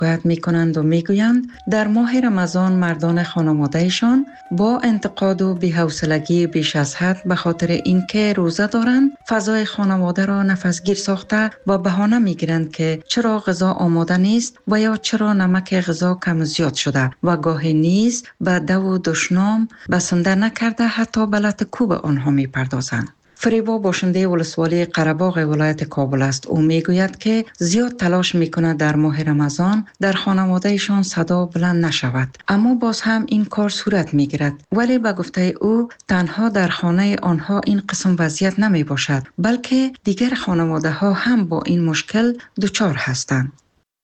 باید میکنند و میگویند در ماه رمضان مردان خانوادهشان با انتقاد و بی‌حوصلگی بیش از حد به خاطر اینکه روزه دارند فضای خانواده را نفسگیر ساخته و بهانه میگیرند که چرا غذا آماده نیست و یا چرا نمک غذا کم زیاد شده و گاهی نیز به دو و دشنام بسنده نکرده حتی به لط کوب آنها میپردازند. فریبا باشنده ولسوالی قره‌باغ ولایت کابل است. او میگوید که زیاد تلاش میکند در ماه رمضان در خانوادهشان صدا بلند نشود، اما باز هم این کار صورت میگیرد. ولی به گفته او تنها در خانه آنها این قسم وضعیت نمی باشد، بلکه دیگر خانواده ها هم با این مشکل دچار هستند.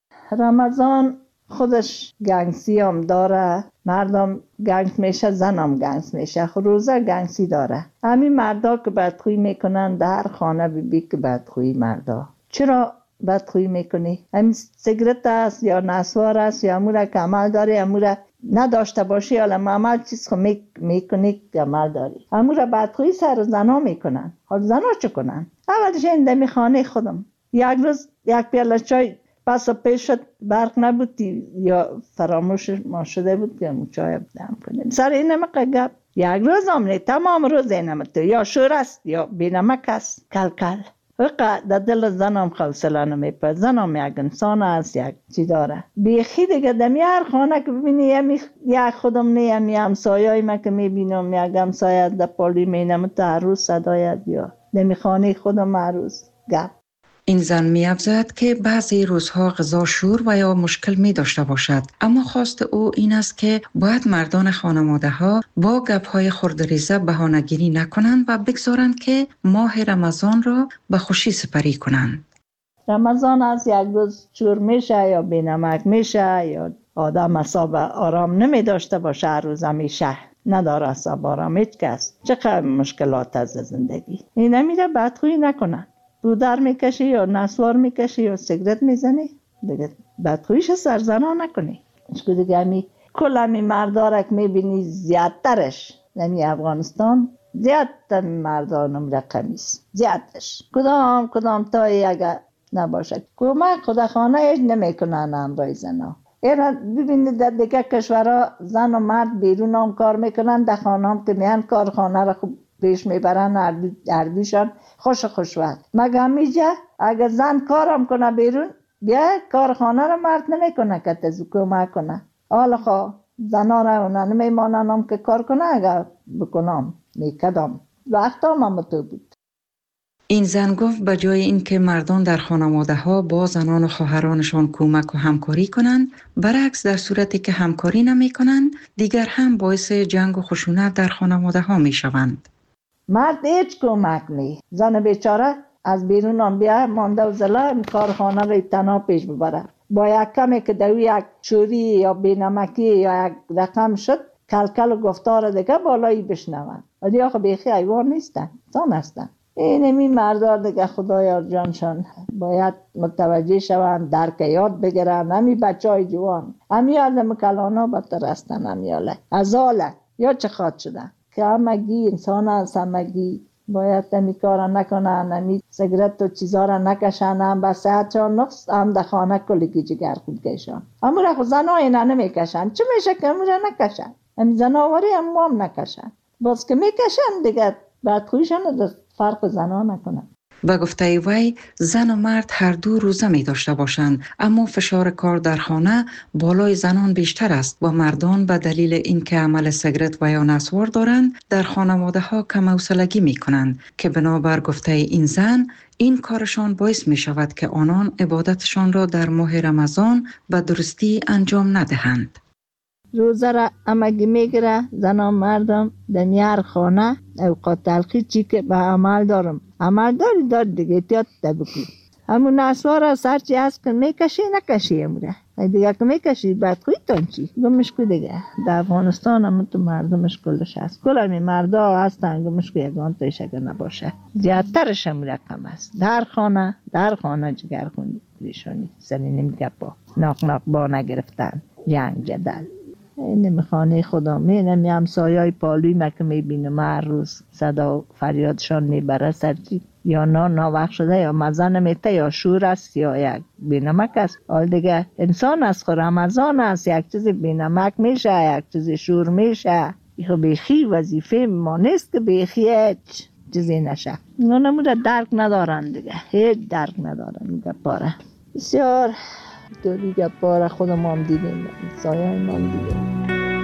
رمضان خودش گنگسی هم داره، مردم گنگ میشه، زنم گنگ میشه، روزه گنگسی داره. همین مردا که بدخویی میکنن در خانه بی که بدخویی مردا. چرا بدخویی میکنی؟ همین سیگرت است یا نسوار است یا امور که عمل داری، امور نداشته باشی یا عمل چیز خود میکنی که عمل داری. امور بدخویی سر زنا میکنن. حال زنا چه کنن؟ اولش این دمی خانه خودم یک روز یک پیاله چای پس پیش شد، برق نبود یا فراموش ما شده بود که چای دم کنیم. سر این نمک گپ یک روز آمنی تمام روز این نمک یا شور است یا بی نمک است. کل کل وقت در دل زنم حوصله نمیپه. زنم یک انسان است، یک چی داره بیخی دیگه. دمی هر خانه که ببینی یک خودم نیم یا همسایه‌ای من که میبینم یک همسایه در پالی مینم تا عروس صدایت یا دمی خانه خودم عروس گپ. این زن می‌افزاید که بعضی روزها غذا شور و یا مشکل می داشته باشد، اما خواست او این است که باید مردان خانواده ها با گپ‌های خردریزه بهانه‌گیری نکنند و بگذارند که ماه رمضان را به خوشی سپری کنند. رمضان از یک روز شور میشه یا بینمک میشه یا آدم حساب آرام نمی داشته باشه، هر روز همیشه نداره حساب آرام هیچ کس. چقدر مشکلات از زندگی این نمیره بدخویی نکنن. تو در میکشی یا نسوار میکشی یا سیگرت میزنی دیگه بدخویش سرزنا نکنی. اشکو دیگه همی کل همی مردارک میبینی زیادترش همی افغانستان زیادتر مردانم رقمیست زیادتش کدام تا اگر نباشه کمک خدا خانه ایج نمیکنن امرای زنا. اینا ببینید در دیگه کشورها زن و مرد بیرون هم کار میکنن، در خانه هم که میان کارخانه را خوب پیش میبرن اردوشان خوش وقت. مگه همیجه اگر زن کارم کنه بیرون بیا کارخانه را مرد نمیکنه که تزو کمک کنه. حالا خواه زنا را اونا نمیمانن که کار کنه، اگر بکنم میکدم وقت هم تو بود. این زن گفت به جای اینکه مردان در خانواده ها با زنان و خواهرانشان کمک و همکاری کنند، برعکس در صورتی که همکاری نمی کنند دیگر هم باعث جنگ و خشونت در خانواده ها می شوند. مرد هیچ کمک نی، زن بیچاره از بیرون هم بیا مانده و زلا کارخانه را تنها پیش ببره. با یک کمی که دوی یک چوری یا بینمکی یا یک رقم شد کلکل و گفتار دیگه بالایی بشنون. ولی آخه بیخی حیوان نیستن، انسان هستن. اینمی مردار دیگه خدایا جانشان باید متوجه شوند، درک یاد بگیرن. همی بچه های جوان همی آدم کلانا بدتر هستن، همی آله ازاله یا چه خواد شدن که همگی انسان هست، همگی باید همی کارا نکنن، همی سیگرت و چیزا را نکشن، هم به صحتشان نقص، هم در خانه کلگی جگر خود کشن. اما را خود زن های نمیکشن، چه میشه که امو را نکشن؟ همی زناوری هم نکشن، باز که میکشن دیگه بدخویشان در فرق زنا نکنن. به گفته وی زن و مرد هر دو روزه می داشته باشند، اما فشار کار در خانه بالای زنان بیشتر است و مردان به دلیل اینکه عمل سیگرت و یا نسوار دارند در خانواده ها کم حوصلگی می کنند که بنابر گفته این زن این کارشان باعث می شود که آنان عبادتشان را در ماه رمضان به درستی انجام ندهند. روزه را همگی میگیره زنان مردم دنیار خانه اوقات تلخی چی که به عمل دارم عمل داری دیگه احتیاط بکن. همون نسوار را سرچی هست که میکشی نکشی اموره دیگه که میکشی بدخوی تان چی گمش کو دیگه. در افغانستان هم تو مردمش کلش هست، کل همی مردا هستن گمش کو یگان تایش اگر نباشه زیادترش هم رقم است. در خانه جگر خوندی ریشانی سنی نمیگه با ناق با نگرفتن جنگ جدل. این خانه خدا مینم همسایه‌های پالوی ما که میبینم هر روز صدا فریادشان میبره سرچی یا ناوقت شده یا مزه نمیته یا شور است یا یک بینمک است. حال دیگه انسان است خود رمضان است، یک چیزی بینمک میشه، یک چیزی شور میشه. خب بیخی وظیفه ما نیست که بیخی هیچ چیزی نشه. نموده درک ندارن دیگه، هیچ درک ندارن گپاره. بسیار دوری گپاره خودم هم دیدیم، سایه هم دیدیم.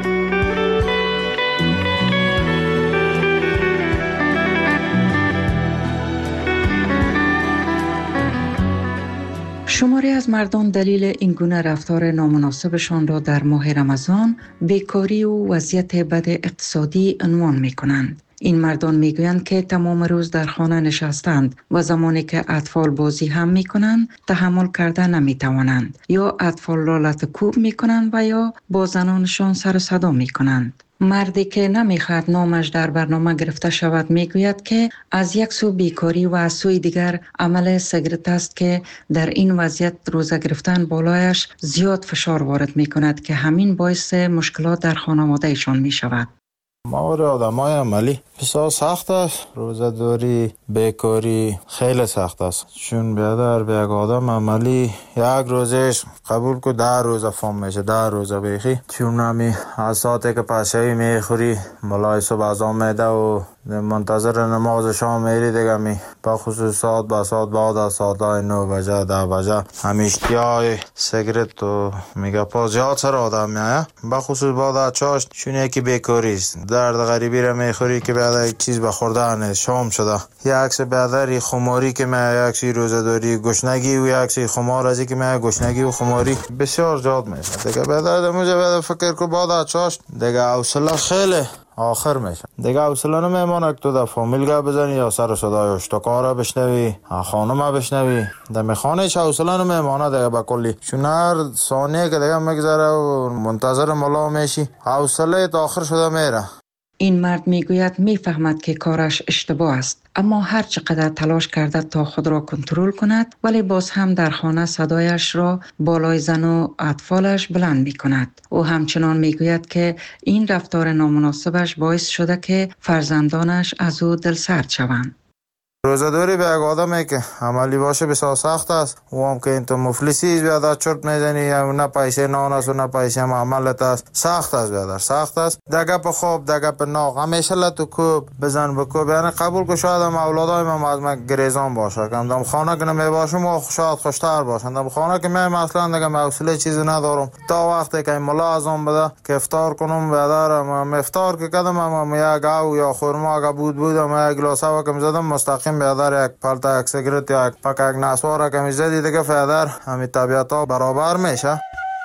شماری از مردم دلیل این گونه رفتار نامناسبشان را در ماه رمضان بیکاری و وضعیت بد اقتصادی عنوان می کنند. این مردم می گویند که تمام روز در خانه نشستند و زمانی که اطفال بازی هم می کنند تحمل کرده نمی توانند یا اطفال را لطکوب می کنند و یا با زنانشان سر و صدا می کنند. مردی که نمیخواد نامش در برنامه گرفته شود میگوید که از یک سو بیکاری و از سوی دیگر عمل سیگارت است که در این وضعیت روزه گرفتن بالایش زیاد فشار وارد می کند که همین باعث مشکلات در خانواده ایشان می شود. ماور آدمای عملی بسیار سخت است. روزه‌داری بیکاری خیلی سخت است، چون بیادر به یک آدم عملی یک روزش قبول که 10 روزه فهم میشه، 10 روزه بیخی. چون نمی از ساعتی که پشوی میخوری ملای صبح ازان میده و منتظر نماز شام میری دیگه می با خصوص ساعت با ساعت بعد از ساعت 9 بجه 10 بجه همیشتیای سیگرت و میگه پا زیاد سر آدم میایه، با خصوص بعد از چاشت. چون یکی بیکاری است، درد غریبی را میخوری که بعد یک چیز به خوردن نیست، شام شده. یک عکس بعد خماری که میایه، یک چیز روزه‌داری گشنگی و یک عکس خمار ازی که میایه گشنگی و خماری بسیار زیاد میشه دیگه. بعد موجب فکر که بعد از چاشت دیگه حوصله خیلی آخر میشه دیگه. حوصله نمیمونه که تو در فامیل گپ بزنی یا سر صدای اشتکار بشنوی، خانم بشنوی. در خانه چه حوصله نمیمونه دیگه به کلی، چون هر ثانیه که دیگه میگذره و منتظر ملا میشی حوصله تا آخر شده میره. این مرد میگوید میفهمد که کارش اشتباه است، اما هر چقدر تلاش کرده تا خود را کنترل کند ولی باز هم در خانه صدایش را بالای زن و اطفالش بلند می کند. او همچنان میگوید که این رفتار نامناسبش باعث شده که فرزندانش از او دلسرد شوند. روزه‌داری به یک آدمی که عملی باشه بسیار سخت است. او هم که این تو مفلسی بیادر چرت میزنی، یا نه پیسه نان است و نه پیسه عملت است. سخت است بیادر، سخت است. دگه په خوب دگه په ناغ همیشه لتو کوب بزن بکوب. یعنی قبول که شاید هم اولادای من از من گریزان باشه، که هم خانه که نمی باشم و شاید خوشتر باشند. هم خانه که من اصلا دیگه حوصله چیزی ندارم تا وقتی که ملا ازم بده که افطار کنم. بیادر افطار که کردم هم یا گاو یا خرما که بودم یک گلاس هوا که می‌زدم مستقیم بیادر یک پالتا یک سیگرت یا یک پاک یک نسوار که میزدی دیگه فیادر همین طبیعت ها برابر میشه.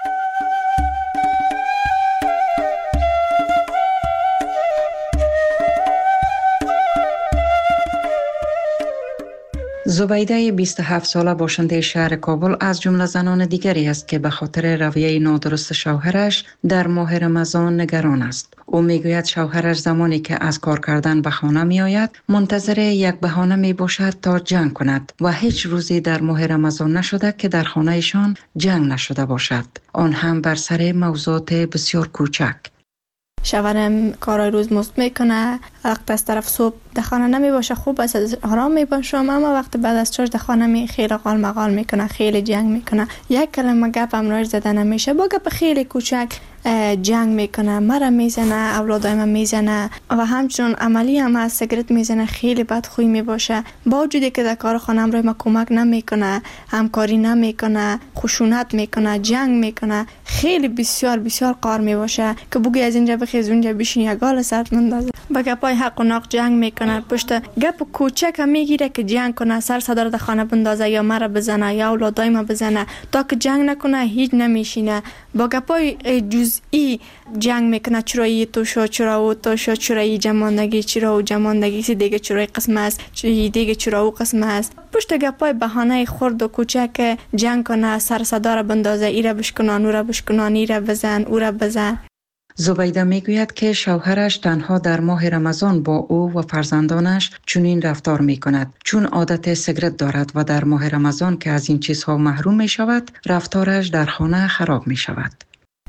زبیده 27 ساله باشنده شهر کابل از جمله زنان دیگری است که به خاطر رویه نادرست شوهرش در ماه رمضان نگران است. او میگوید شوهرش زمانی که از کار کردن به خانه می آید منتظر یک بهانه می باشد تا جنگ کند و هیچ روزی در ماه رمضان نشده که در خانه ایشان جنگ نشده باشد، آن هم بر سر موضوعات بسیار کوچک. شوهرم کارای روز مست میکنه، وقت از طرف صبح در خانه نمی باشه، خوب است آرام می باشم، اما وقت بعد از چاش در خانه می خیلی قال مقال میکنه، خیلی جنگ میکنه. یک کلمه گپ هم راش زده نمیشه، با گپ خیلی کوچک جنگ میکنه، مرا میزنه، اولادای من میزنه و همچنان عملی هم از سیگرت میزنه، خیلی بدخوی میباشه. با وجودی که در کار خانم روی ما کمک نمیکنه، همکاری نمیکنه، خشونت میکنه، جنگ میکنه، خیلی بسیار بسیار قار میباشه که بگی از اینجا بخیز اونجا بشین یا گال سرت مندازه. با گپای حق و ناق جنگ میکنه، پشت گپ کوچک هم میگیره که جنگ کنه، سر صدر در خانه بندازه یا مرا بزنه یا اولادای ما بزنه. تا که جنگ نکنه هیچ نمیشینه. با گپای جزئی جنگ میکنه، چرایی تو شو، چرا او تو شو، چرایی جماندگی، چرا او جماندگی سی دیگه چرای قسم است، چرایی دیگه چرا او قسم است. پشت گپای بهانه خرد و کوچک جنگ کنه، سر صدا را بندازه، ایره بشکنان، او را بشکنان، ایره بزن، او را بزن. زبیده میگوید که شوهرش تنها در ماه رمضان با او و فرزندانش چنین رفتار میکند، چون عادت سیگرت دارد و در ماه رمضان که از این چیزها محروم می شود، رفتارش در خانه خراب می شود.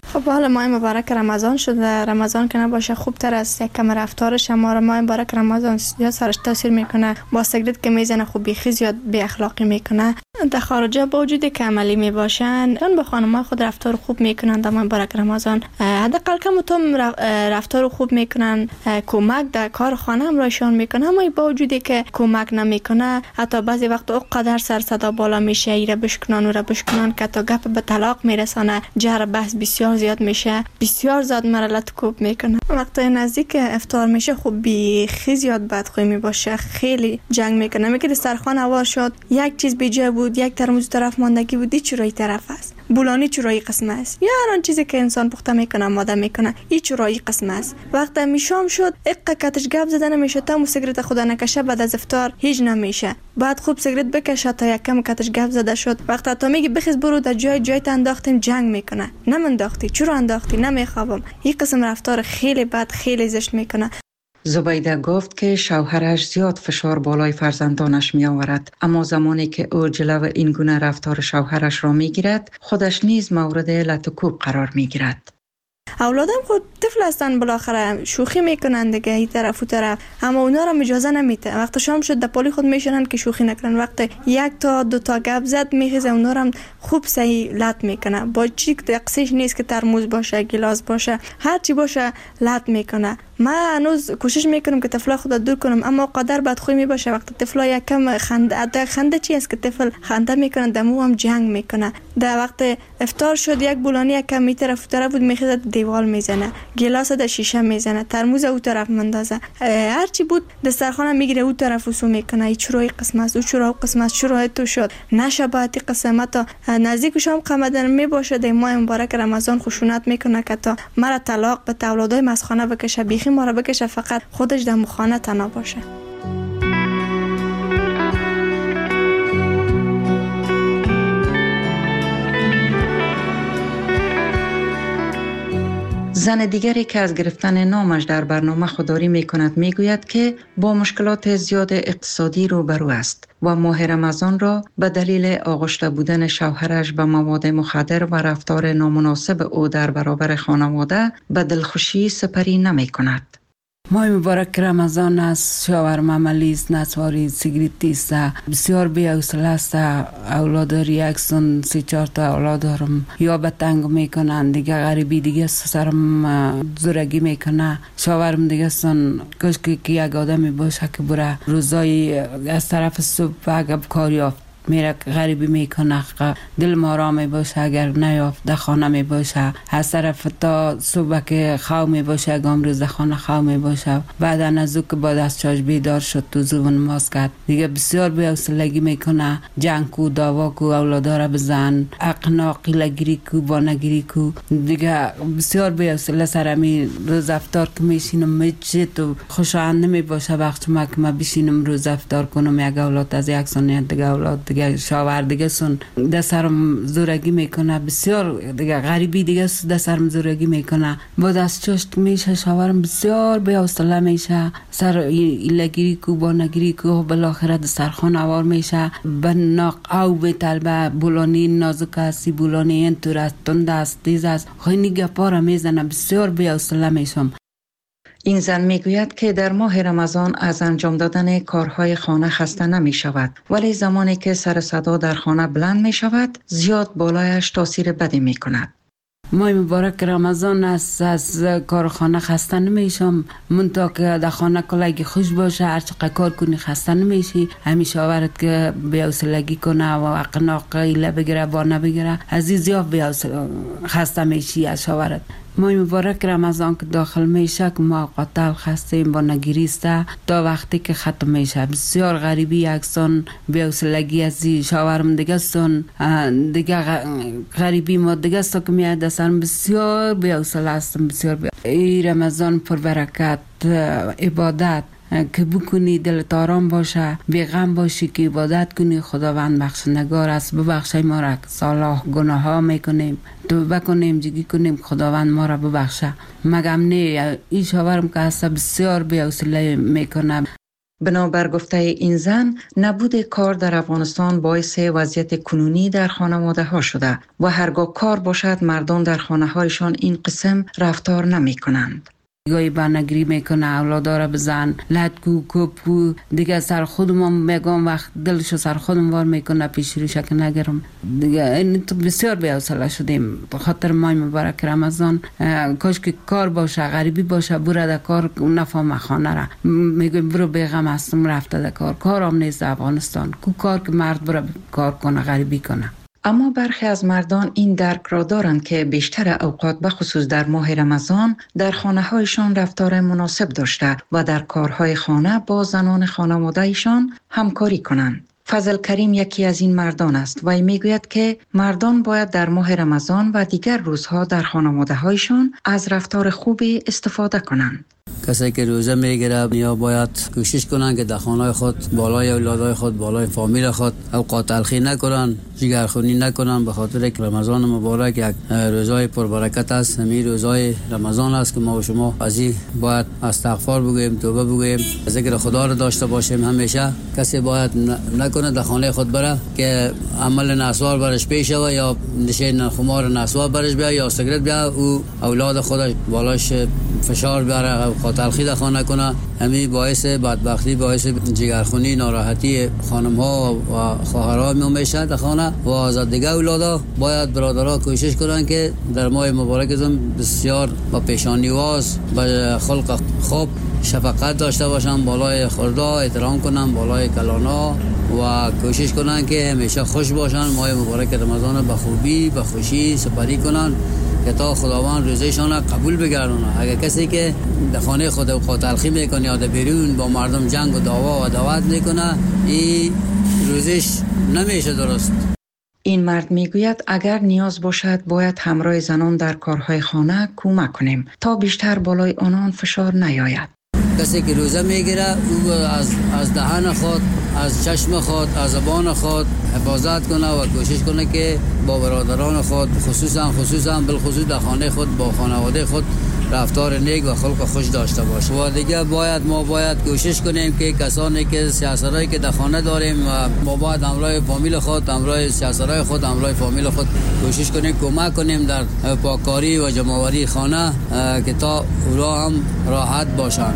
خب حالا ماه مبارک رمضان شده. رمضان که نباشه خوبتر است. یک کم رفتارش ما ماه مبارک رمضان یا سرش تاثیر میکنه. با سیگرت که میزنه خوب بیخی زیاد بی اخلاقی میکنه. در خارجه با وجودی که عملی میباشن چون با خانم‌ها خود رفتار خوب میکنن در ماه مبارک رمضان. حداقل کم تو رفتار خوب میکنن، کمک در کار خانه هم رایشان میکنه. اما با وجودی که کمک نمیکنه حتی بعضی وقت اونقدر سر صدا بالا میشه ایره بشکنن و را بشکنن که تا گپ به طلاق میرسانه. جر بحث بسیار زیاد میشه، بسیار زیاد مرلت کوب میکنه. وقتی نزدیک افطار میشه خوب بیخی زیاد بدخوی میباشه، خیلی جنگ میکنه. میگه دسترخوان هوار شد، یک چیز بیجا بود، یک ترموز طرف ماندگی بود، این چرایی طرف است، بولانی چرایی قسم است، یا هر آن چیزی که انسان پخته میکنه آماده میکنه این چرایی قسم است. وقتی میشام شد اقا کتش گپ زدن نمیشه، تا سیگرت خدا نکشه بعد از افطار هیچ نمیشه. بعد خوب سیگرت بکشه تا یکم کتش گپ زده شد. وقتی تا میگی بخیز برو در جای انداختیم جنگ میکنه. نمنداختی، چرا انداختی؟ نمیخوابم. این قسم رفتار خیلی بد، خیلی زشت میکنه. زبیده گفت که شوهرش زیاد فشار بالای فرزندانش می آورد، اما زمانی که او جلو این گونه رفتار شوهرش را می گیرد خودش نیز مورد لطکوب قرار می گیرد. اولادم خود طفل هستن، بالاخره شوخی میکنن دیگه این طرف و طرف، اما اونا را اجازه نمیده. وقتی شام شد دپالی خود میشنن که شوخی نکنن. وقتی یک تا دو تا گپ زد میخیزه اونا را خوب صحیح لط میکنه. با چی دقیقش نیست که ترموز باشه، گلاس باشه، هر چی باشه لط میکنه. من هنوز کوشش میکنم که طفلا خود دور کنم، اما قدر بدخوی میباشه. وقتی طفلا یکم خنده چی است که طفل خنده میکنه دمو هم جنگ میکنه. در وقت افطار شد یک بولانی یکم می طرف بود میخیزه دیوال میزنه، گلاس در شیشه میزنه، ترموز او طرف مندازه، هر چی بود دسترخوان میگیره او طرف وسو میکنه. ای چرا این قسم است، او چرا قسم است، چرا تو شد نشباتی قسمت نزدیک شام قمدن میباشه. در ماه مبارک رمضان خشونت میکنه که تا مرا طلاق به اولادای مسخانه بکشه، بیخی ما را بکشه، فقط خودش در مخانه تنها باشه. زن دیگری که از گرفتن نامش در برنامه خودداری می کند می گوید که با مشکلات زیاد اقتصادی روبرو است و ماه رمضان را به دلیل آغشته بودن شوهرش به مواد مخدر و رفتار نامناسب او در برابر خانواده به دلخوشی سپری نمی کند. ماه مبارک رمضان است، شوهرم عملی است، نسواری سیگریتی است، بسیار بی‌حوصله است. اولاداری یکسون 3-4 تا اولاد دارم، یا به تنگ میکنن دیگه، غریبی دیگه سرم زورگی میکنه. شوهرم دیگه سن کاش که یک آدمی باشه که بره روزای از طرف صبح اگه کار یافت میره غریبی میکنه، دل ما را می باشه. اگر نیافت در خانه می باشه، از طرف تا صبح که خو می باشه اگام روز در خانه خو می باشه. بعد از او که بعد از چاش بیدار شد تو زو نماز کرد دیگه بسیار بی‌حوصلگی میکنه. جنگ کو، دعوا کو، اولادا را بزن، اقنا قیلگیری کو، بانگیری کو، دیگه بسیار بی‌حوصله سرمی. روز افطار که میشینم میچه تو خوشایند نمی باشه. وقت ما که ما بشینم روز افطار کنم یک اولاد از یک سنیت دیگه اولاد دیگه شاور دیگه سن دسترم زورگی میکنه، بسیار دیگه غریبی دیگه دسترم زورگی میکنه. بعد از چشت میشه شاورم بسیار بی‌حوصله میشه، سر ایلگیری کو، بانگیری کو، بالاخره دسترخوان اوار میشه. به ناق او به طلبه بولانی نازک هستی، بولانی این طور است، تند است، تیز است، خیلی گپا را میزنه، بسیار بی‌حوصله میشم. این زن میگوید که در ماه رمضان از انجام دادن کارهای خانه خسته نمی شود، ولی زمانی که سر صدا در خانه بلند می شود زیاد بالایش تاثیر بدی می کند. ماه مبارک رمضان است، از کار خانه خسته نمیشم. منطقه که در خانه کلگی خوش باشه، هر چقدر کار کنی خسته نمیشی. همیشه آورد که بی‌حوصلگی کنه و اقناق ایله بگیره با نبگیره، از این زیاد خسته میشی از شاورت. ماه مبارک رمضان که داخل میشه که ما قاتل خستیم با نگیریسته تا وقتی که ختم میشه. بسیار غریبی یکسان بی‌حوصلگی از شاورم دیگه سن دیگه غریبی ما دیگه سا که میاد دستم بسیار بی‌حوصله هستم. بسیار ای رمضان پر برکت عبادت که بکنی، دلت آرام باشه، بیغم باشی که عبادت کنی. خداوند بخشندگار است، ببخشای ما را که صلاح گناه ها میکنیم، توبه کنیم، جگی کنیم، خداوند ما را ببخشه. مگم نه این شاورم که هست بسیار بی‌حوصله میکنه. بنابر گفته این زن، نبود کار در افغانستان باعث وضعیت کنونی در خانواده ها شده و هرگاه کار باشد مردان در خانه هایشان این قسم رفتار نمی کنند. گاهی بانگری میکنه، اولادا را بزن، لطکو کپو دیگه سر خودم میگم وقت دلشو سر خودم وار میکنه پیش روش که نگرم دیگه. این تو بسیار بی‌حوصله شدیم به خاطر ماه مبارک رمضان. کاش که کار باشه، غریبی باشه، بره در کار نفهم خانه را میگم برو بیغم هستم رفته در کار. کارم نیست افغانستان کو کار که مرد بره کار کنه غریبی کنه. اما برخی از مردان این درک را دارند که بیشتر اوقات به خصوص در ماه رمضان در خانه هایشان رفتار مناسب داشته و در کارهای خانه با زنان خانواده ایشان همکاری کنند. فضل کریم یکی از این مردان است و میگوید که مردان باید در ماه رمضان و دیگر روزها در خانواده هایشان از رفتار خوبی استفاده کنند. کسی که روزه میگیره یا باید کوشش کنن که در خانه خود بالای اولادای خود بالای فامیل خود اوقات تلخی نکنن، جگرخونی نکنن، به خاطر که رمضان مبارک یک روزای پربرکت است. همین روزای رمضان است که ما و شما از این باید استغفار بگوییم، توبه بگوییم، ذکر خدا را داشته باشیم. همیشه کسی باید نکنه در خانه خود بره که عمل نسوار برش پیش و یا نشین خمار نسوار برش بیا یا سیگرت بیا او اولاد خودش بالاش فشار بیاره تلخی در خانه کنه. همین باعث بدبختی، باعث جگرخونی، ناراحتی خانم ها و خواهرها میشه در خانه و از دیگه اولادا. باید برادرها کوشش کنن که در ماه مبارکتون بسیار با پیشانیواز با خلق خوب شفقت داشته باشن، بالای خوردا احترام کنن، بالای کلانا و کوشش کنن که همیشه خوش باشن. ماه مبارک رمضان به خوبی به خوشی سپری کنن که تا خداوند روزشان قبول بگردونه. اگر کسی که در خانه خود اوقات تلخی میکنه یا در بیرون با مردم جنگ و دعوا و دعوت میکنه، این روزش نمیشه درست. این مرد میگوید اگر نیاز باشد باید همراه زنان در کارهای خانه کمک کنیم تا بیشتر بالای آنان فشار نیاید. کسی که روزه میگیره او از دهن خود، از چشم خود، از زبان خود حفاظت کنه و کوشش کنه که با برادران خود خصوصا بالخصوص در خانه خود با خانواده خود رفتار نیک و خلق خوش داشته باشه. و دیگه ما باید کوشش کنیم که کسانی که سیاستایی که در خانه داریم و ما باید همراه فامیل خود، همراه سیاستای خود، همراه فامیل خود کوشش کنیم کمک کنیم در پاککاری و جمع‌آوری خانه که تا اونا هم راحت باشن.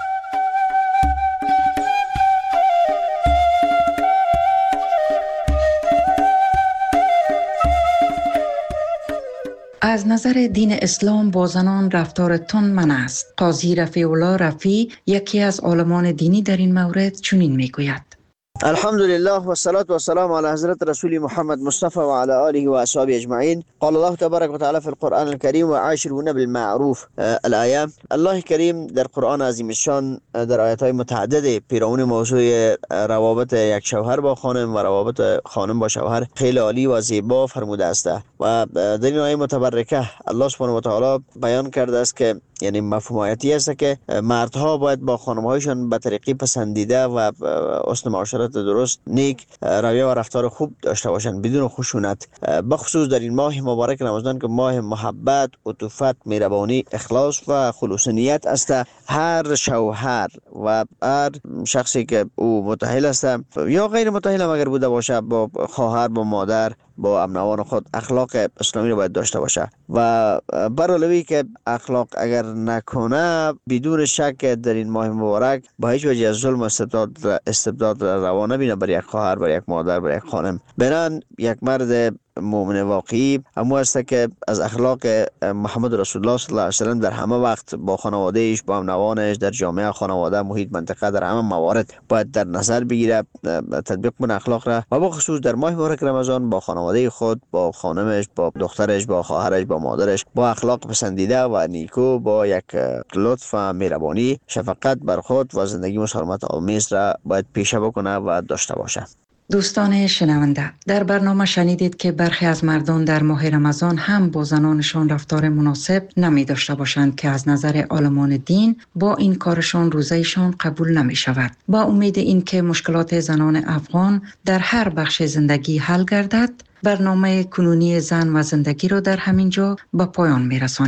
از نظر دین اسلام با زنان رفتار تند منع است. قاضی رفیع الله رفیع یکی از عالمان دینی در این مورد چنین میگوید: الحمدلله و الصلاة و السلام على حضرت رسول محمد مصطفى و على آله و اصحابه اجمعین. قال الله تبارک و تعالی فی القرآن الكریم و عاشرون بالمعروف الآیه. الله کریم در قرآن عظیم الشان در آیات‌های متعدد پیرامون موضوع روابط یک شوهر با خانم و روابط خانم با شوهر خیلی عالی و زیبا فرموده است و در این آیه متبرکه الله سبحانه و تعالی بیان کرده است که یعنی مفهوم آیاتی است که مردها باید با خانم‌هایشان به طریقی پسندیده و حسن معاشرت درست، نیک رویه و رفتار خوب داشته باشند بدون خشونت. بخصوص در این ماه مبارک رمضان که ماه محبت، عطوفت، مهربانی، اخلاص و خلوص نیت است، هر شوهر و هر شخصی که او متأهل است یا غیر متأهل اگر بوده باشه با خواهر، با مادر، با امنوان خود اخلاق اسلامی رو باید داشته باشه و برعلاوه که اخلاق اگر نکنه بدون شک در این ماه مبارک با هیچ وجه از ظلم و استبداد روا نبینه بر یک خواهر، بر یک مادر، بر یک خانم. بنان یک مرد مؤمن واقعی همو است که از اخلاق محمد رسول الله صلی الله علیه و سلم در همه وقت با خانوادهش، با امنوانش، در جامعه، خانواده، محیط، منطقه، در همه موارد باید در نظر بگیره، تطبیق کنه اخلاق را و با خصوص در ماه مبارک رمضان با خانواده خود، با خانمش، با دخترش، با خواهرش، با مادرش با اخلاق پسندیده و نیکو، با یک لطف و مهربانی، شفقت بر خود و زندگی مسالمت آمیز را باید پیشه بکنه و داشته باشه. دوستان شنونده، در برنامه شنیدید که برخی از مردان در ماه رمضان هم با زنانشان رفتار مناسب نمی داشته باشند که از نظر عالمان دین با این کارشان روزهشان قبول نمی شود. با امید این که مشکلات زنان افغان در هر بخش زندگی حل گردد، برنامه کنونی زن و زندگی را در همین جا به پایان می رسانیم.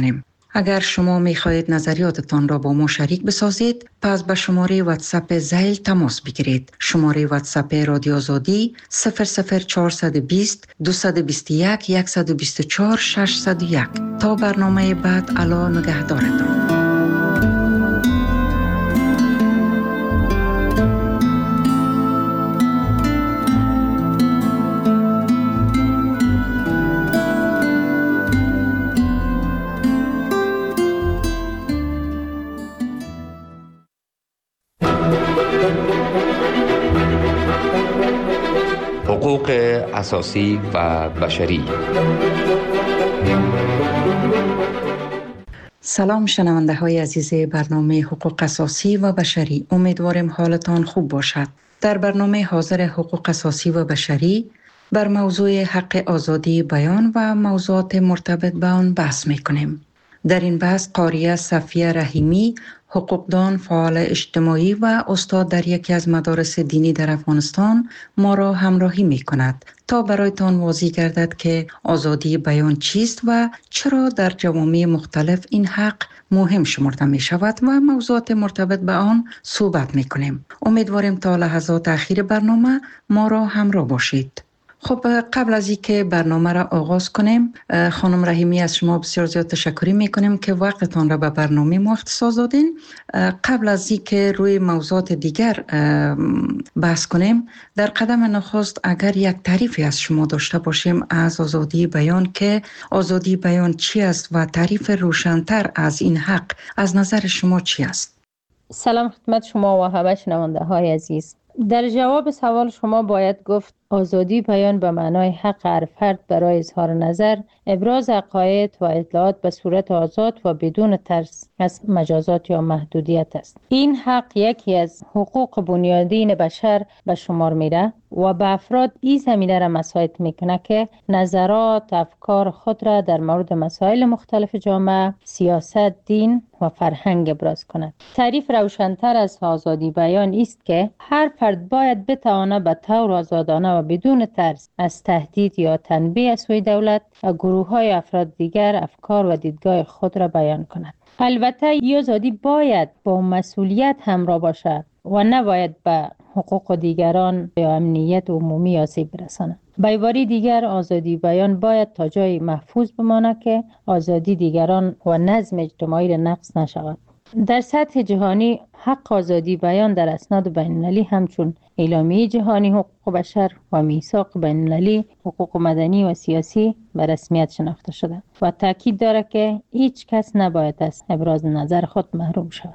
اگر شما می‌خواهید نظریاتتان را با ما شریک بسازید، پس به شماره واتساپ زیل تماس بگیرید. شماره واتساپ رادیو آزادی 00420 221 124 601. تا برنامه بعد، الا نگهدارتان. حقوق اساسی و بشری. سلام شنونده های عزیز برنامه حقوق اساسی و بشری. امیدوارم حالتان خوب باشد. در برنامه حاضر حقوق اساسی و بشری بر موضوع حق آزادی بیان و موضوعات مرتبط به آن بحث می‌کنیم. در این بحث قاریه صفیه رحیمی، حقوقدان، فعال اجتماعی و استاد در یکی از مدارس دینی در افغانستان ما را همراهی می کند تا برایتان واضح گردد که آزادی بیان چیست و چرا در جوامع مختلف این حق مهم شمرده می شود و موضوعات مرتبط به آن صحبت می کنیم. امیدواریم تا لحظات اخیر برنامه ما را همراه باشید. خب قبل از اینکه برنامه را آغاز کنیم، خانم رحیمی از شما بسیار زیاد تشکر میکنیم که وقتتان را به برنامه ما اختصاص دادین. قبل از اینکه روی موضوعات دیگر بحث کنیم، در قدم نخست اگر یک تعریفی از شما داشته باشیم از آزادی بیان، که آزادی بیان چی است و تعریف روشن‌تر از این حق از نظر شما چی است؟ سلام خدمت شما و همه شنونده های عزیز. در جواب سوال شما باید گفت آزادی بیان به معنای حق هر فرد برای اظهار نظر، ابراز عقاید و اطلاعات به صورت آزاد و بدون ترس از مجازات یا محدودیت است. این حق یکی از حقوق بنیادین بشر به شمار میره و به افراد این زمینه را مساعد میکنه که نظرات، افکار خود را در مورد مسائل مختلف جامعه، سیاست، دین و فرهنگ ابراز کند. تعریف روشن‌تر از آزادی بیان است که هر فرد باید بتواند به طور آزادانه و بدون ترس از تهدید یا تنبیه از سوی دولت و گروه‌های افراد دیگر افکار و دیدگاه خود را بیان کند. البته این آزادی باید با مسئولیت همراه باشد و نباید به حقوق دیگران یا امنیت عمومی آسیب برساند. به عبارت دیگر، آزادی بیان باید تا جای محفوظ بماند که آزادی دیگران و نظم اجتماعی را نقض نشود. در سطح جهانی حق آزادی بیان در اسناد بین‌المللی همچون اعلامیه جهانی حقوق بشر و میثاق بین‌المللی حقوق مدنی و سیاسی به رسمیت شناخته شده و تاکید دارد که هیچ کس نباید از ابراز نظر خود محروم شود.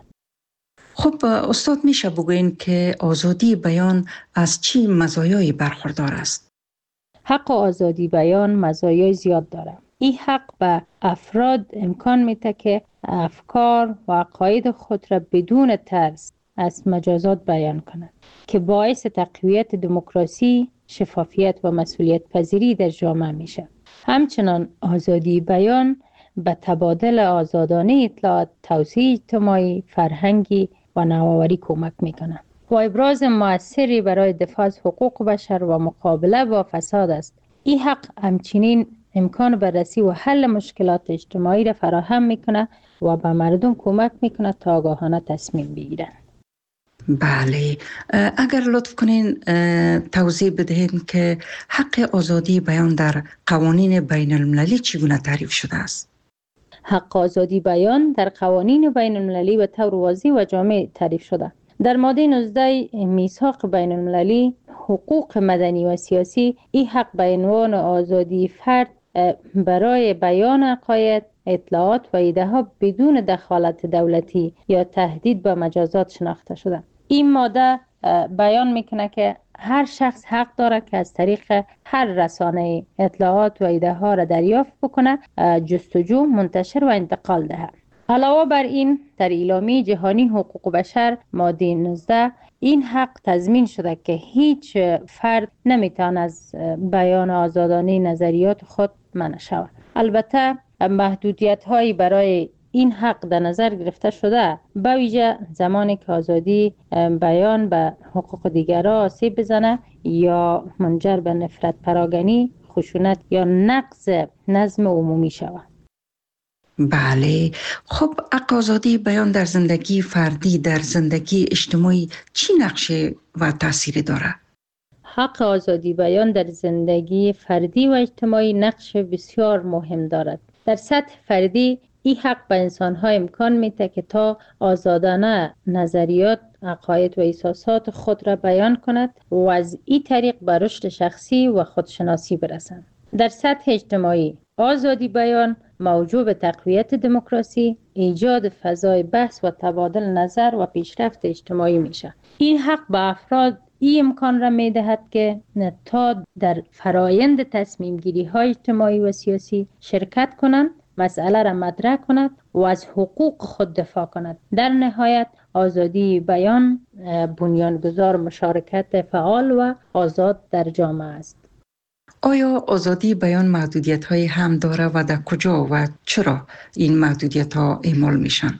خب استاد، میشه بگوین که آزادی بیان از چی مزایایی برخوردار است؟ حق آزادی بیان مزایای زیاد دارد. این حق به افراد امکان میده که افکار و عقاید خود را بدون ترس از مجازات بیان کنند که باعث تقویت دموکراسی، شفافیت و مسئولیت پذیری در جامعه میشه. همچنان آزادی بیان به تبادل آزادانه اطلاعات، توسعه اجتماعی، فرهنگی و نوآوری کمک میکنه و ابراز مؤثری برای دفاع از حقوق بشر و مقابله با فساد است. این حق همچنین امکان بررسی و حل مشکلات اجتماعی را فراهم میکنه و به مردم کمک میکنه تا آگاهانه تصمیم بگیرن. بله، اگر لطف کنین توضیح بدهید که حق آزادی بیان در قوانین بین المللی چگونه تعریف شده است؟ حق آزادی بیان در قوانین بین المللی به طور واضح و جامع تعریف شده. در ماده 19 میثاق بین المللی حقوق مدنی و سیاسی این حق به عنوان آزادی فرد برای بیان عقاید، اطلاعات و ایده ها بدون دخالت دولتی یا تهدید به مجازات شناخته شده. این ماده بیان میکنه که هر شخص حق داره که از طریق هر رسانه اطلاعات و ایده ها را دریافت بکنه، جستجو، منتشر و انتقال دهد. علاوه بر این، در اعلامیه جهانی حقوق بشر ماده 19 این حق تضمین شده که هیچ فرد نمیتواند از بیان آزادانه نظریات خود منع شود. البته محدودیت هایی برای این حق در نظر گرفته شده، به ویژه زمانی که آزادی بیان به حقوق دیگران آسیب بزنه یا منجر به نفرت پراگنی، خشونت یا نقض نظم عمومی شود. بله. خب حق آزادی بیان در زندگی فردی، در زندگی اجتماعی چی نقشه و تأثیری داره؟ حق آزادی بیان در زندگی فردی و اجتماعی نقش بسیار مهم دارد. در سطح فردی این حق به انسان‌ها امکان میده که تا آزادانه نظریات، عقاید و احساسات خود را بیان کند و از این طریق به رشد شخصی و خودشناسی برسند. در سطح اجتماعی آزادی بیان موجب به تقویت دموکراسی، ایجاد فضای بحث و تبادل نظر و پیشرفت اجتماعی میشه. این حق به افراد این امکان را میدهد که تا در فرایند تصمیم گیری های اجتماعی و سیاسی شرکت کنند، مسئله را مطرح کند و از حقوق خود دفاع کند. در نهایت آزادی بیان بنیانگذار مشارکت فعال و آزاد در جامعه است. آیا آزادی بیان محدودیت های هم داره و در کجا و چرا این محدودیت ها اعمال میشن؟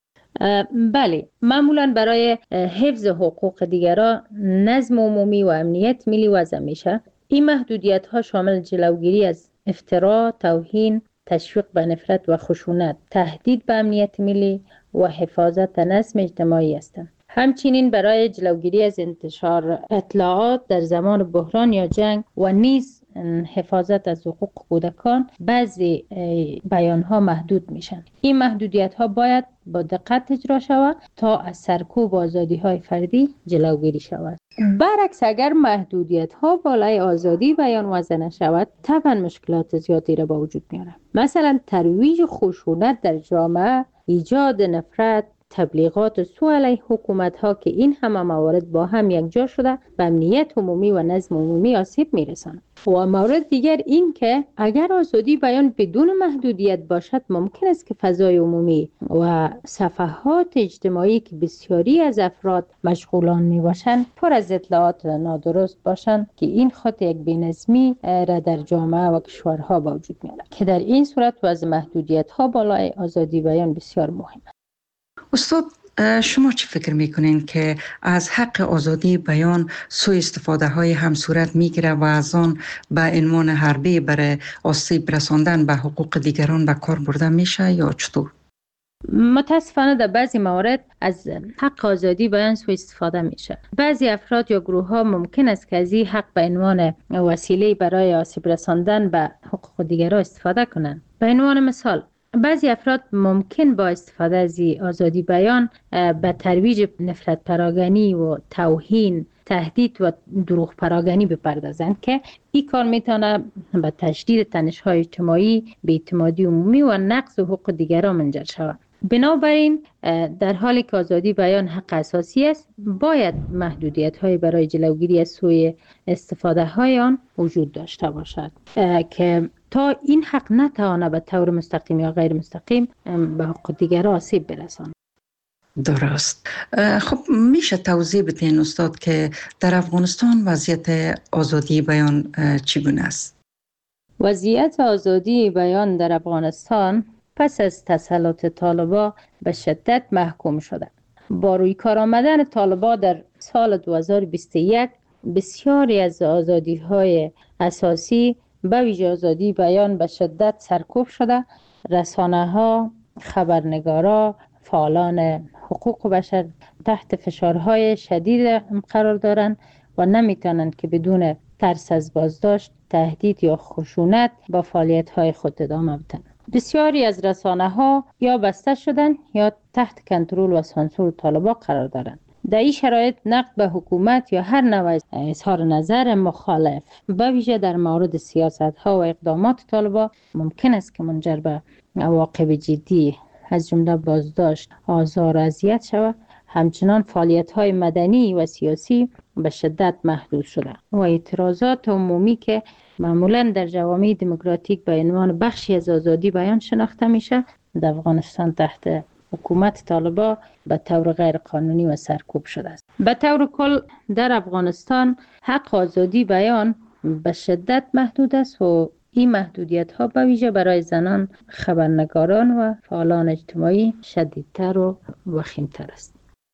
بله، معمولا برای حفظ حقوق دیگران، نظم عمومی و امنیت ملی وضع میشه. این محدودیت ها شامل جلوگیری از افترا، توهین، تشویق به نفرت و خشونت، تهدید به امنیت ملی و حفاظت نظم اجتماعی هستند. همچنین برای جلوگیری از انتشار اطلاعات در زمان بحران یا جنگ و نیز حفاظت از حقوق کودکان بعضی بیانها محدود میشن. این محدودیت ها باید با دقت اجرا شود تا از سرکوب آزادی های فردی جلوگیری شود. برعکس اگر محدودیت ها بالای آزادی بیان وضع نشود، طبعا مشکلات زیادی را به وجود میاره. مثلا ترویج خشونت در جامعه، ایجاد نفرت، تبلیغات سوء علیه حکومت ها که این همه موارد با هم یکجا شده به امنیت عمومی و نظم عمومی آسیب میرساند. و مورد دیگر این که اگر آزادی بیان بدون محدودیت باشد، ممکن است که فضای عمومی و صفحات اجتماعی که بسیاری از افراد مشغولان می باشند پر از اطلاعات نادرست باشند که این خود یک بی‌نظمی را در جامعه و کشورها به وجود میارد که در این صورت وضع محدودیت ها بالای آزادی بیان بسیار مهم است. استاد، شما چی فکر میکنین که از حق آزادی بیان سوء استفاده های هم صورت میگیره و از آن به عنوان حربه برای آسیب رساندن به حقوق دیگران به کار برده میشه یا چطور؟ متاسفانه در بعضی موارد از حق آزادی بیان سوء استفاده میشه. بعضی افراد یا گروه ها ممکن است که از این حق به عنوان وسیله برای آسیب رساندن به حقوق دیگران استفاده کنند. به عنوان مثال، بعضی افراد ممکن با استفاده از آزادی بیان به ترویج نفرت پراگنی و توهین، تهدید و دروغ پراگنی بپردازند که این کار میتونه به تشدید تنش‌های اجتماعی، بی‌اعتمادی عمومی و نقض حقوق دیگران منجر شود. بنابراین در حالی که آزادی بیان حق اساسی است، باید محدودیت‌های برای جلوگیری از سوء استفاده‌های آن وجود داشته باشد که تا این حق نتواند به طور مستقیم یا غیر مستقیم به حقوق دیگران آسیب برساند. درست. خب میشه توضیح بدین استاد که در افغانستان وضعیت آزادی بیان چگونه است؟ وضعیت آزادی بیان در افغانستان پس از تسلط طالبان به شدت محکوم شده. با روی کار آمدن طالبان در سال 2021 بسیاری از آزادی‌های اساسی به ویژه آزادی بیان به شدت سرکوب شده. رسانه‌ها، خبرنگارا، فعالان حقوق بشر تحت فشارهای شدید قرار دارند و نمیتونند که بدون ترس از بازداشت، تهدید یا خشونت با فعالیت‌های خود ادامه بدن. بسیاری از رسانه‌ها یا بسته شدن یا تحت کنترل و سانسور طالبان قرار دارند. در این شرایط نقد به حکومت یا هر نوع اظهار نظر مخالف به ویژه در مورد سیاست‌ها و اقدامات طالبان ممکن است که منجر به عواقب جدی از جمله بازداشت، آزار و اذیت شود. همچنان فعالیت‌های مدنی و سیاسی به شدت محدود شده و اعتراضات عمومی که معمولاً در جوامع دموکراتیک به عنوان بخشی از آزادی بیان شناخته میشه، در افغانستان تحت حکومت طالبان به طور غیر قانونی و سرکوب شده است. به طور کل در افغانستان حق آزادی بیان به شدت محدود است و این محدودیت ها به ویژه برای زنان، خبرنگاران و فعالان اجتماعی شدیدتر و وخیمتر است.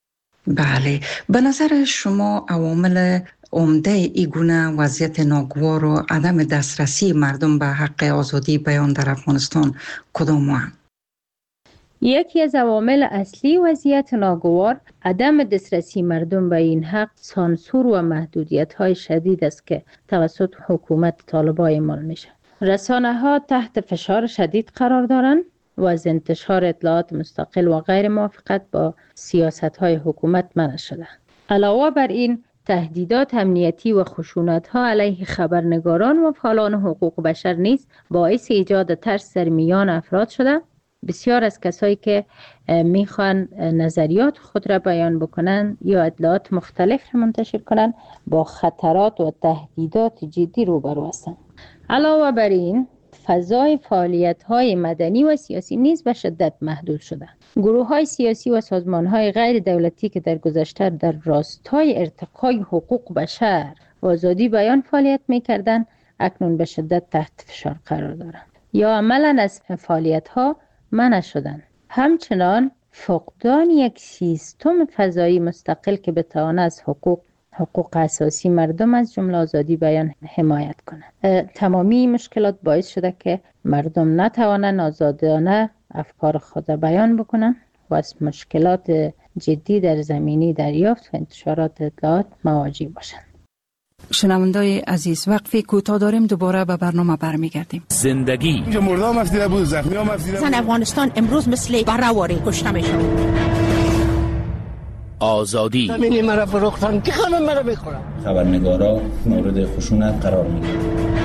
بله، به نظر شما عوامل عمده ای گونه وضعیت ناگوار و عدم دسترسی مردم به حق آزادی بیان در افغانستان کدام هستند؟ یکی از عوامل اصلی وضعیت ناگوار عدم دسترسی مردم به این حق سانسور و محدودیت‌های شدید است که توسط حکومت طالبان اعمال میشه. رسانه‌ها تحت فشار شدید قرار دارند و از انتشار اطلاعات مستقل و غیر موافقت با سیاست‌های حکومت منع شده. علاوه بر این تهدیدات امنیتی و خشونت‌ها علیه خبرنگاران و فعالان حقوق بشر نیز باعث ایجاد ترس در میان افراد شده. بسیار از کسایی که میخوان نظریات خود را بیان بکنن یا اطلاعات مختلف منتشر کنن با خطرات و تهدیدات جدی روبرو هستند. علاوه بر این فضای فعالیت‌های مدنی و سیاسی نیز به شدت محدود شده. گروه‌های سیاسی و سازمان‌های غیر دولتی که در گذشته در راستای ارتقای حقوق بشر و آزادی بیان فعالیت می‌کردند، اکنون به شدت تحت فشار قرار دارند یا عملاً از فعالیت‌ها منع شدند. همچنان فقدان یک سیستم فضایی مستقل که بتواند از حقوق اساسی مردم از جمله آزادی بیان حمایت کنند. تمامی مشکلات باعث شده که مردم نتوانند آزادانه افکار خود را بیان بکنند و از مشکلات جدی در زمینه دریافت و انتشارات اطلاعات مواجه باشند. شنوندای عزیز، وقفی کوتاه داریم، دوباره به برنامه برمیگردیم. زندگی مردم مفیده بود، زخمی ها مفیده بود. افغانستان امروز مثل برهواری کشته میشه. آزادی همینی مرا فروختن که همه مرا میخورن. خبرنگارا مورد خشونت قرار میگیرن.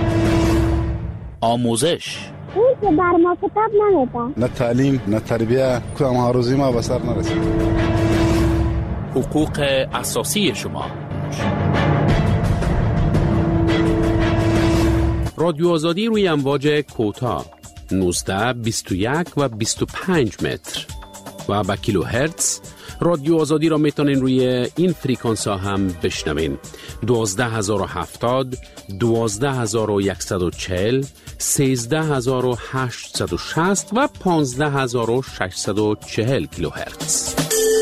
آموزش اون که بر ما کتاب نمیده. نه تعلیم نه تربیه، کدام هاروزی ما به سر نرسید. حقوق اساسی شما. رادیو آزادی روی امواج کوتاه 19 21 و 25 متر و با کیلو هرتز. رادیو آزادی را میتونین روی این فریکانس ها هم بشنوین. 12070 12140 13860 و 15640 کیلو هرتز.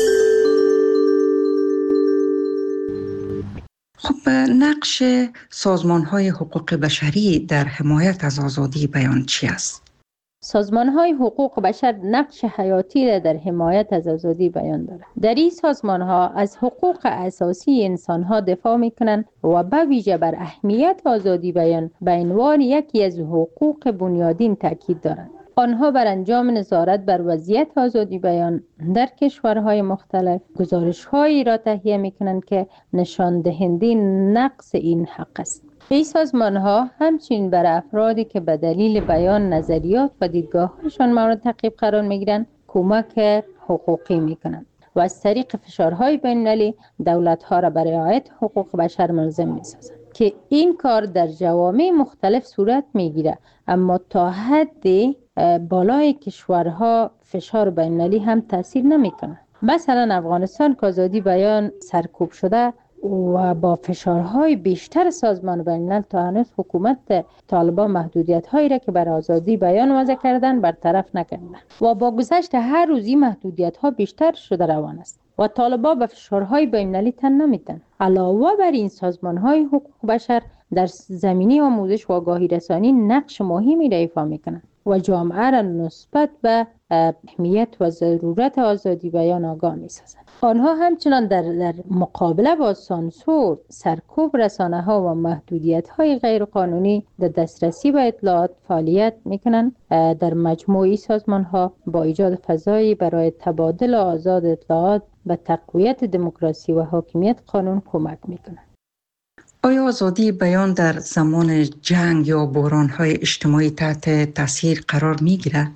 خب نقش سازمان‌های حقوق بشری در حمایت از آزادی بیان چی است؟ سازمان‌های حقوق بشر نقش حیاتی در حمایت از آزادی بیان دارند. در این سازمان‌ها از حقوق اساسی انسان‌ها دفاع می‌کنند و به ویژه بر اهمیت آزادی بیان به عنوان یکی از حقوق بنیادین تاکید دارند. آنها بر انجام نظارت بر وضعیت آزادی بیان در کشورهای مختلف گزارش‌هایی را تهیه می‌کنند که نشان دهنده نقض این حق است. این سازمان‌ها همچنین بر افرادی که به دلیل بیان نظریات و دیدگاه‌هایشان مورد تعقیب قرار می‌گیرند کمک حقوقی می‌کنند و از طریق فشارهای بین‌المللی دولت‌ها را برای رعایت حقوق بشر ملزم می‌سازند که این کار در جوامع مختلف صورت می‌گیرد، اما تا حدی بالای کشورها فشار بین‌المللی هم تاثیر نمی‌کند. مثلا افغانستان که آزادی بیان سرکوب شده و با فشارهای بیشتر سازمان بین‌الملل تا هنوز حکومت طالبان محدودیت‌هایی را که بر آزادی بیان وضع کردن برطرف نکردند و با گذشت هر روزی محدودیت‌ها بیشتر شده روان است و طالبان به فشارهای بین‌المللی تن نمی‌دهند. علاوه بر این سازمان‌های حقوق بشر در زمینه آموزش و آگاهی رسانی نقش مهمی را ایفا می‌کنند و جامعه را نسبت به اهمیت و ضرورت آزادی بیان آگاه می‌سازند. آنها همچنان در مقابله با سانسور، سرکوب رسانه‌ها و محدودیت‌های غیرقانونی در دسترسی به اطلاعات فعالیت می‌کنند. در مجموعی سازمان‌ها با ایجاد فضایی برای تبادل آزاد اطلاعات به تقویت دموکراسی و حاکمیت قانون کمک می‌کنند. آیا آزادی بیان در زمان جنگ یا بحران‌های اجتماعی تحت تاثیر قرار می‌گیرد؟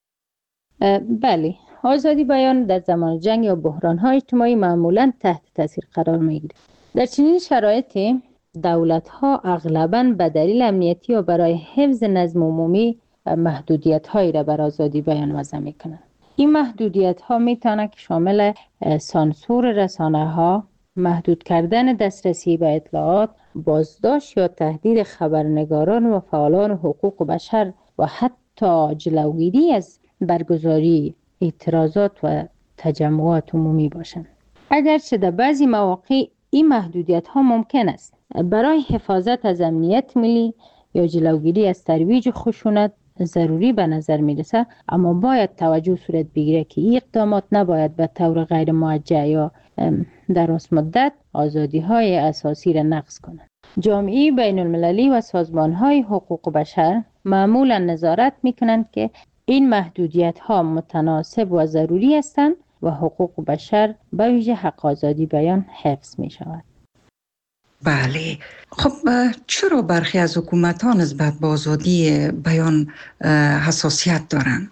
بله، آزادی بیان در زمان جنگ یا بحران‌های اجتماعی معمولاً تحت تاثیر قرار می‌گیرد. در چنین شرایطی دولت‌ها اغلباً به دلیل امنیتی و برای حفظ نظم عمومی محدودیت‌هایی را بر آزادی بیان وضع می‌کنند. این محدودیت‌ها می‌تواند که شامل سانسور رسانه‌ها، محدود کردن دسترسی به اطلاعات، بازداشت یا تهدید خبرنگاران و فعالان حقوق بشر و حتی جلوگیری از برگزاری اعتراضات و تجمعات عمومی باشند. اگرچه در بعضی مواقع این محدودیت‌ها ممکن است برای حفاظت از امنیت ملی یا جلوگیری از ترویج خشونت ضروری به نظر میرسه، اما باید توجه صورت بگیره که این اقدامات نباید به طور غیر موجه یا دراز مدت آزادی های اساسی را نقض کنند. جامعه بین المللی و سازمان های حقوق بشر معمولا نظارت میکنند که این محدودیت ها متناسب و ضروری هستند و حقوق بشر به ویژه حق آزادی بیان حفظ می شود. بله، خب چرا برخی از حکومت‌ها نسبت به آزادی بیان حساسیت دارند؟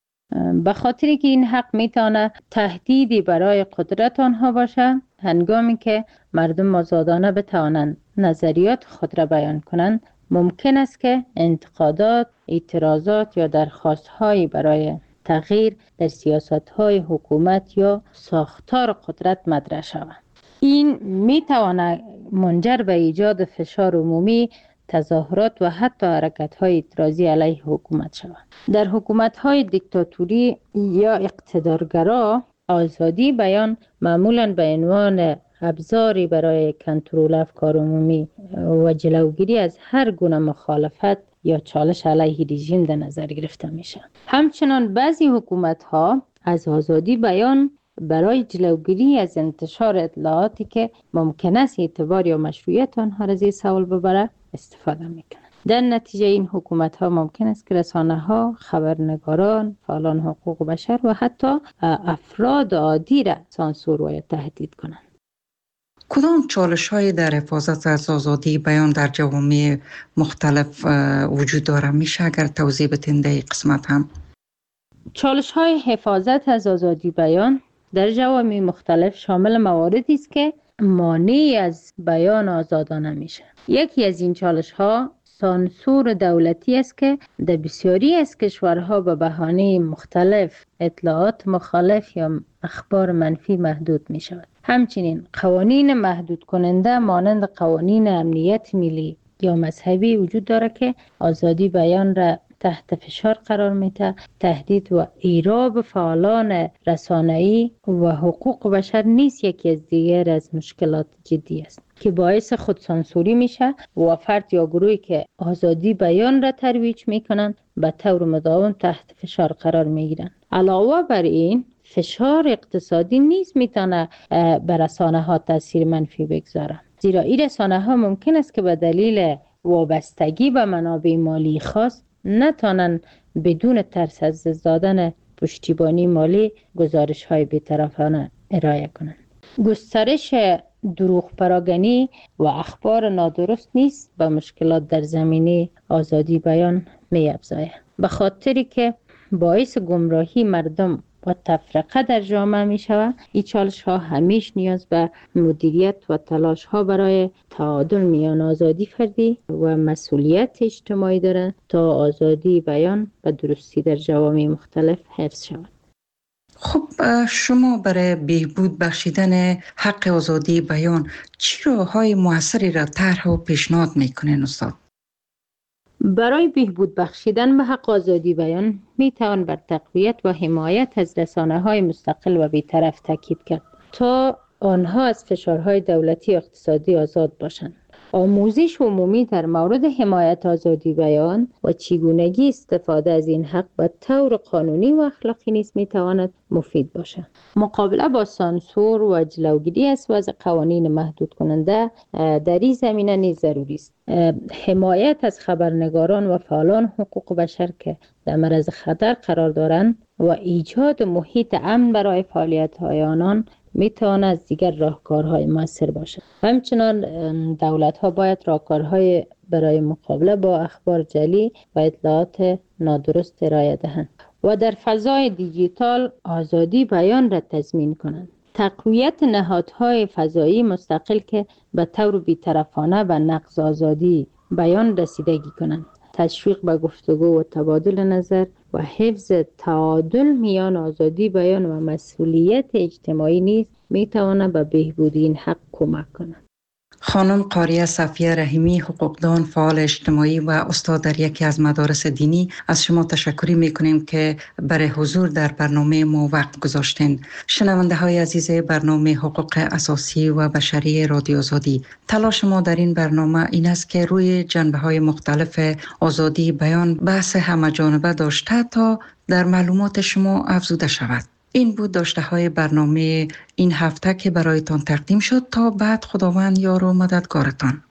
به خاطری که این حق میتونه تهدیدی برای قدرت آنها باشه. هنگامی که مردم آزادانه بتوانند نظریات خود را بیان کنند، ممکن است که انتقادات، اعتراضات یا درخواست‌هایی برای تغییر در سیاست‌های حکومت یا ساختار قدرت مطرح شود. این میتواند منجر به ایجاد فشار عمومی، تظاهرات و حتی حرکت‌های اعتراضی علیه حکومت شود. در حکومت‌های دیکتاتوری یا اقتدارگرا، آزادی بیان معمولاً به عنوان ابزاری برای کنترل افکار عمومی و جلوگیری از هر گونه مخالفت یا چالش علیه رژیم در نظر گرفته میشه. همچنان بعضی حکومت‌ها از آزادی بیان برای جلوگیری از انتشار اطلاعاتی که ممکن است اعتبار یا مشروعیت آنها را زیر سوال ببره استفاده میکنند. در نتیجه این حکومت‌ها ممکن است که رسانه‌ها، خبرنگاران، فعالان حقوق بشر و حتی افراد عادی را سانسور و تهدید کنند. کدام چالش‌هایی در حفاظت از آزادی بیان در جوامع مختلف وجود داره؟ میشه اگر توضیح بدین در این قسمت هم؟ چالش‌های حفاظت از آزادی بیان در جوامع مختلف شامل مواردی است که مانع از بیان آزادانه میشه. یکی از این چالش‌ها سانسور دولتی است که در بسیاری از کشورها به بهانه مختلف اطلاعات مخالف یا اخبار منفی محدود می شود. همچنین قوانین محدود کننده مانند قوانین امنیت ملی یا مذهبی وجود داره که آزادی بیان را تحت فشار قرار میده. تهدید و ایراب فعالان رسانه‌ای و حقوق بشر نیز یکی از دیگر از مشکلات جدی است که باعث خودسانسوری میشه و فرد یا گروهی که آزادی بیان را ترویج میکنن به طور مداوم تحت فشار قرار میگیرن. علاوه بر این فشار اقتصادی نیز میتونه بر رسانه ها تاثیر منفی بگذاره، زیرا این رسانه ها ممکن است که به دلیل وابستگی به منابع مالی خاص نتونن بدون ترس از دادن پشتیبانی مالی گزارش های بی‌طرفانه ارائه کنند. گسترش دروغ پراگنی و اخبار نادرست نیست به مشکلات در زمینه آزادی بیان می افزاید، به خاطری که باعث گمراهی مردم و تفرقه در جامعه می شود. این چالش ها همیش نیاز به مدیریت و تلاش ها برای تعادل میان آزادی فردی و مسئولیت اجتماعی دارند تا آزادی بیان و درستی در جوامع مختلف حفظ شود. خب شما برای بهبود بخشیدن حق آزادی بیان چی راه‌های موثری را طرح و پیشنهاد میکنین استاد؟ برای بهبود بخشیدن به حق آزادی بیان می توان بر تقویت و حمایت از رسانه‌های مستقل و بی‌طرف تاکید کرد تا آنها از فشارهای دولتی و اقتصادی آزاد باشند. آموزش عمومی در مورد حمایت آزادی بیان و چگونگی استفاده از این حق به طور قانونی و اخلاقی نیز می تواند مفید باشد. مقابله با سانسور و جلوگیری از وضع قوانین محدود کننده در این زمینه نیز ضروری است. حمایت از خبرنگاران و فعالان حقوق بشر که در معرض خطر قرار دارند و ایجاد محیط امن برای فعالیت‌های آنان میتواند از دیگر راهکارهای موثر باشد. همچنان دولت‌ها باید راهکارهای برای مقابله با اخبار جعلی و اطلاعات نادرست ارائه دهند و در فضای دیجیتال آزادی بیان را تضمین کنند. تقویت نهادهای فضایی مستقل که به طور بی‌طرفانه و نقض آزادی بیان رسیدگی کنند. تشویق به گفتگو و تبادل نظر و حفظ تعادل میان آزادی بیان و مسئولیت اجتماعی نیز میتواند به بهبود این حق کمک کند. خانم قاریه صفیه رحیمی، حقوقدان، فعال اجتماعی و استاد در یکی از مدارس دینی، از شما تشکر میکنیم که برای حضور در برنامه ما وقت گذاشتین. شنونده های عزیز برنامه حقوق اساسی و بشری رادیو آزادی، تلاش ما در این برنامه این است که روی جنبه های مختلف آزادی بیان بحث همه‌جانبه داشته تا در معلومات شما افزوده شود. این بود داشته های برنامه این هفته که برایتان تقدیم شد. تا بعد خداوند یار و مددگارتان.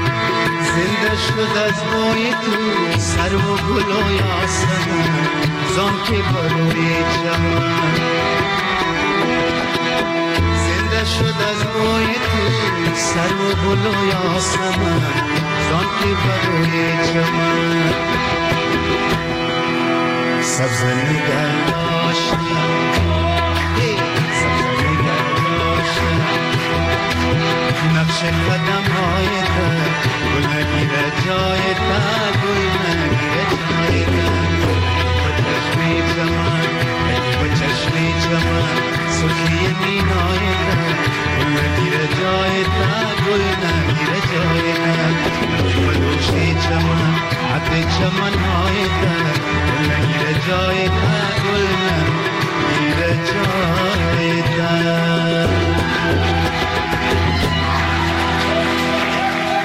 شد از بوی تو سر و گل و یاسمن، زان که بروی چمن زنده شد از روی تو سر و گل و یاسمن زان که بروی چمن سبز نگر داشتم سبز نگر داشتم نقش قدم های تا گل نگیره جای تا گل نگیره جای تا چشمی چمن با چشمی چمن سرخی مینای تا گل نگیره جای تا گل نگیره جای تا با دوشی چمن حد چمن های تا گل نگیره جای تا